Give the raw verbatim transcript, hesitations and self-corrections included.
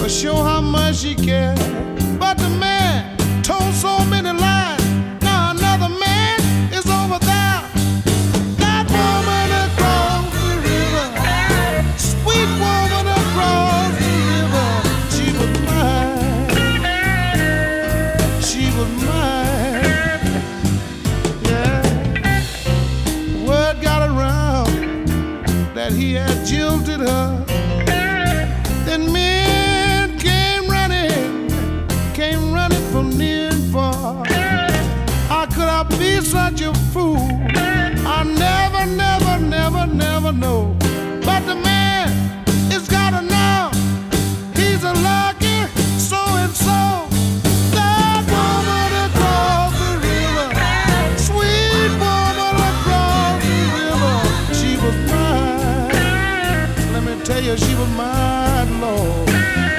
show how much she cared. But the man told so many lies. Now another man is over there. That woman across the river, sweet woman across the river, she was mine. She was mine. Yeah. Word got around that he had jilted her. Then men came running, came running from near and far. How could I be such a fool? I never, never, never, never know. But the man is gotta know he's a lucky so-and-so. That woman across the river, sweet woman across the river, she was mine. Let me tell you, she was mine, Lord.